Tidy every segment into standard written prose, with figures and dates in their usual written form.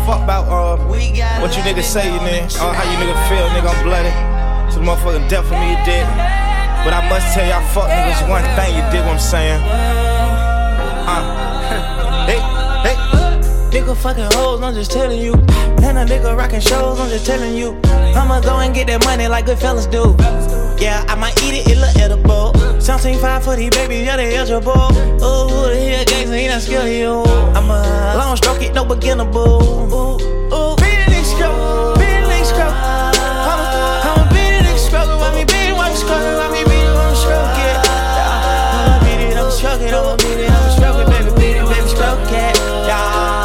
fuck about what you niggas say, nigga. How you niggas feel, nigga. I'm bloody. To the motherfucking death for me, you did. But I must tell y'all, fuck niggas, one thing, you dig what I'm saying? Hey. Nigga fucking hoes, I'm just telling you. And a nigga rockin' shows, I'm just telling you. I'ma go and get that money like good fellas do. Yeah, I might eat it, it look edible. Something 5 for these babies, yeah, they eligible. Ooh, who the hell gangsta, he not scared of you. I'm a long stroke it, no beginner boo. Ooh, beat it, nigga stroke, beat it, nigga stroke. I'm a beat it, nigga stroke. Want me beat it, want me stroke it, want me beat it, want me stroke it. I'ma beat it, I'ma stroke it, I'ma beat it, I'ma stroke it, baby, beat it, baby, stroke it. Yeah.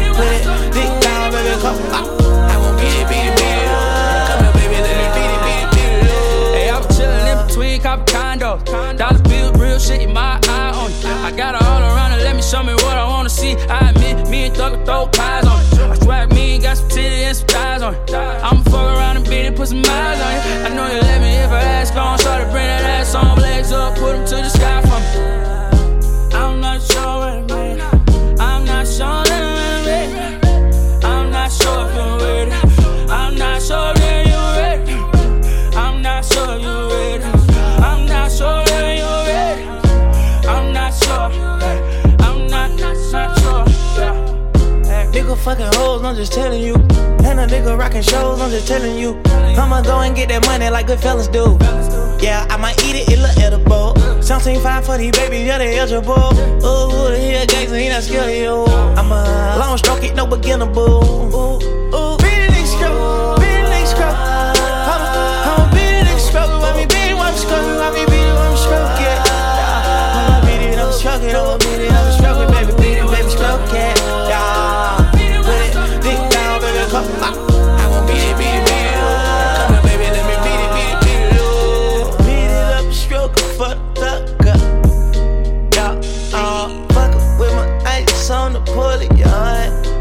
I won't beat it. Come here, baby, let me beat it. Hey, I was chillin' in between copper condos. Dollars bill, real shit in my eye on it. I got her all around and let me show me what I wanna see. I admit, me and Thugger throw pies on it. I swag me and got some titties and some thighs on it. I'ma fuck around and beat it, put some miles on it. I know you let me if I ask on. Start to bring that ass on, legs up, put them to the sky for me. I'm not sure what it means. I'm not sure that I'm ready. I'm not sure if you're ready. I'm not sure that you're ready. I'm not sure you're ready. I'm not sure that you're ready. I'm not sure. I'm not sure. Nigga fucking hoes, I'm just telling you. And a nigga rockin' shows, I'm just telling you. I'ma go and get that money like good fellas do. Yeah, I might eat it, it look edible. Something 5 for these babies, yeah, they eligible. Ooh, who the hell gangsta, he not scared of you. I'm a long stroke it, no beginner boo. Ooh, beat it, nigga stroke, beat it, nigga stroke. I'm a beat it, nigga stroke. Want me beat it, want me stroke it, want me beat it, want me stroke it. I'ma beat it, I'ma stroke it, I'ma beat it, I'ma stroke it, baby, beat it, baby, stroke it. Yeah, put it, dick down, baby, come on. I won't beat it. Come here, baby, let me beat it. Beat it up, stroke it, fuck up. Yeah, fuck it with my ice on the pulley, yeah.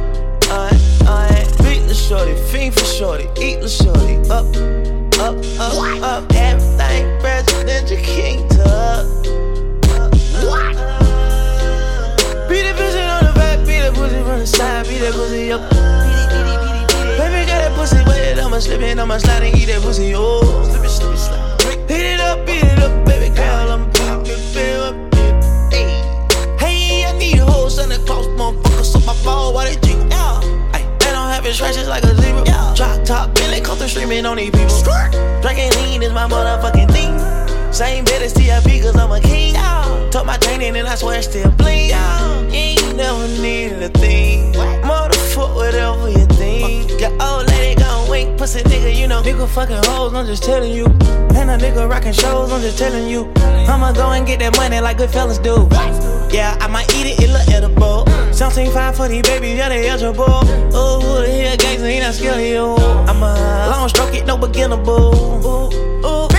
Beat the shorty, fiend for shorty, eat the shorty, up. Everything President King Tub. Beat the pussy on the back, beat the pussy from the side, beat that pussy up. Baby, got that pussy wet, I'ma slip it, I'ma slide and eat that pussy, oh. Slide. Beat it up, baby girl, I'ma beat it up. Hey, I need hoes, Santa Claus, motherfuckers up my ball while they jiggle. They don't have it scratches like a zebra. Drop top, Billy, come through streaming on these people. Drinking lean is my motherfucking thing. Same bed as TIP, cause I'm a king. Tuck my chain in and I swear it's still bling. You ain't never needed a thing. Motherfuck whatever you think. Your old lady gon' wink, pussy nigga, you know. Nigga fucking hoes, I'm just telling you. And a nigga rockin' shows, I'm just telling you. I'ma go and get that money like good fellas do. Yeah, I might eat it, it look edible. Something 5 for these babies, yeah, they eligible. Ooh, who the hell gangsta, he not scared of you. I'm a long stroke it, no beginner boo. Ooh.